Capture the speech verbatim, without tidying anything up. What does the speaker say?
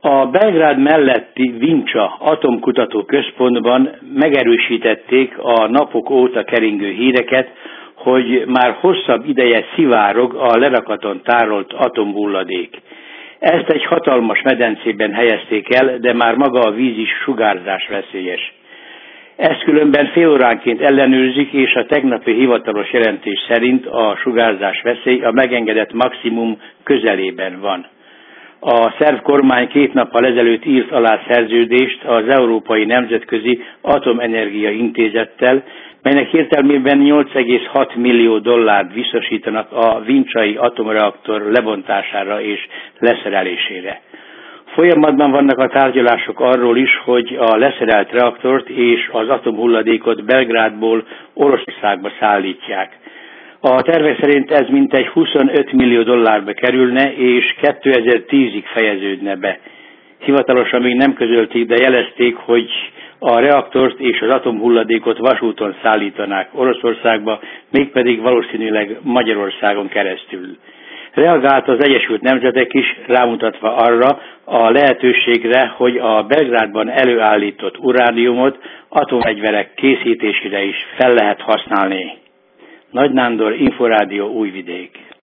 A Belgrád melletti Vincsa atomkutató központban megerősítették a napok óta keringő híreket, hogy már hosszabb ideje szivárog a lerakaton tárolt atomhulladék. Ezt egy hatalmas medencében helyezték el, de már maga a víz is sugárzás veszélyes. Ezt különben félóránként ellenőrzik, és a tegnapi hivatalos jelentés szerint a sugárzás veszély a megengedett maximum közelében van. A szerb kormány két nappal ezelőtt írt alá szerződést az Európai Nemzetközi Atomenergia Intézettel, melynek értelmében nyolc egész hat millió dollárt biztosítanak a vincsai atomreaktor lebontására és leszerelésére. Folyamatban vannak a tárgyalások arról is, hogy a leszerelt reaktort és az atomhulladékot Belgrádból Oroszországba szállítják. A tervek szerint ez mintegy huszonöt millió dollárba kerülne, és kétezer-tízig fejeződne be. Hivatalosan még nem közölték, de jelezték, hogy a reaktort és az atomhulladékot vasúton szállítanák Oroszországba, mégpedig valószínűleg Magyarországon keresztül. Reagált az Egyesült Nemzetek is, rámutatva arra a lehetőségre, hogy a Belgrádban előállított urániumot atomfegyverek készítésére is fel lehet használni. Nagy Nándor, Inforádió, Újvidék.